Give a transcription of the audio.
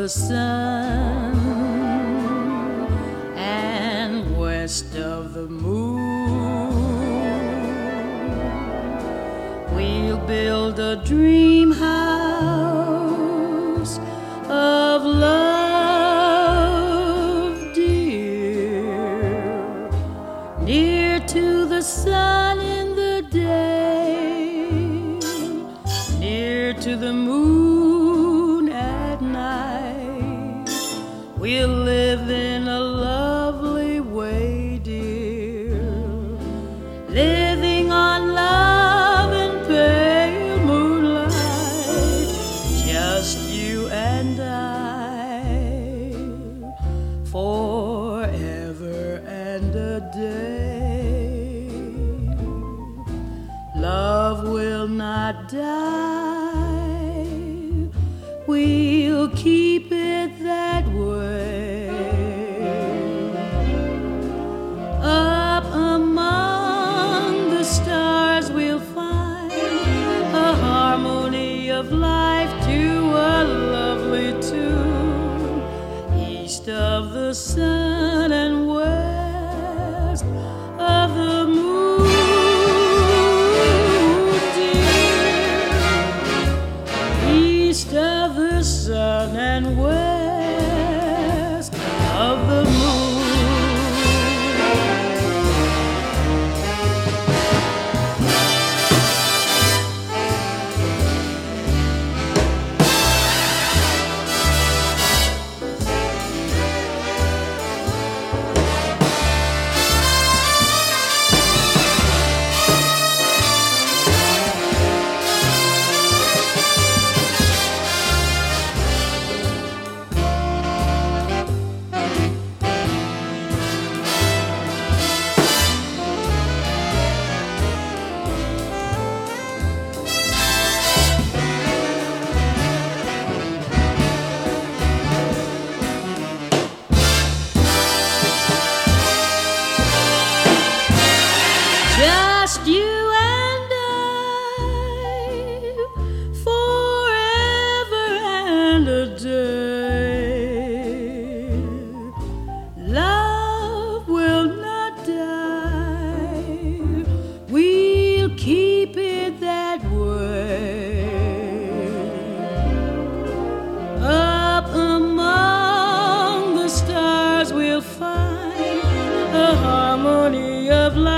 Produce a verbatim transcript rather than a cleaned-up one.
the sun and west of the moon, we'll build a dream house of love, dear, near to the sun in the day, near to the moon at night. We'll live in a lovely way, dear, living on love and pale moonlight, just you and I, forever and a day. Love will not die, we'll keep it that way. Up among the stars we'll find a harmony of life to a lovely tune, east of the sun and west of the moon, dear, east of the sun and west of the moon. Just you and I, forever and a day. Love will not die, we'll keep it that way. Up among the stars we'll find a harmony of life